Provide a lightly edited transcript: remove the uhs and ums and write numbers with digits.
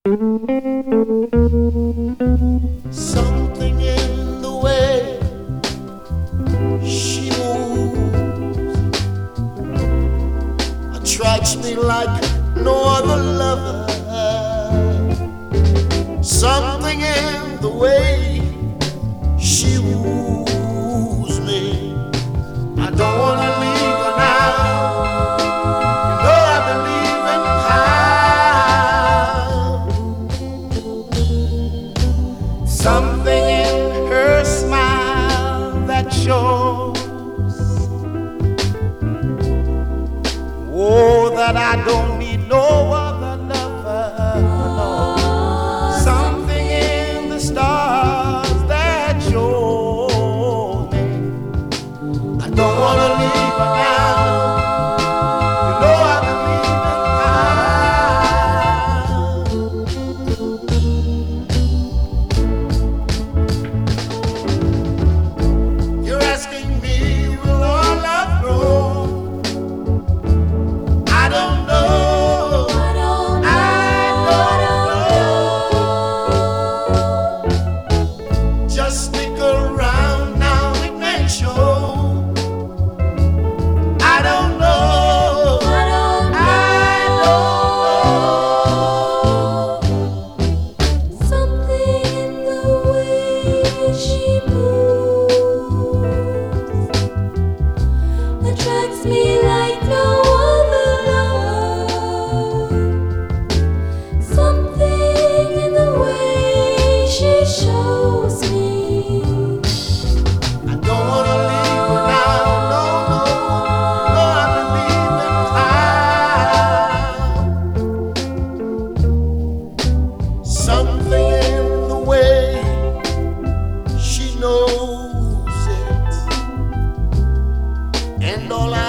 Something in the way she moves attracts me like no other lover. Something in the way she woos me. I don't wanna leave her now. You know I've been leaving town. Something in her smile that shows, oh, that I don't need no other lover. No. Something in the stars that show me I don't wanna leave her now. You know I've been leaving. You're asking me, will our love grow? I don't know. Just stick around now, it may show. I don't know. Something in the way she moves attracts me like no other lover. Something in the way she shows me I don't wanna leave her now. No, no, no, I've been leaving town. Something in the way she knows it, and all I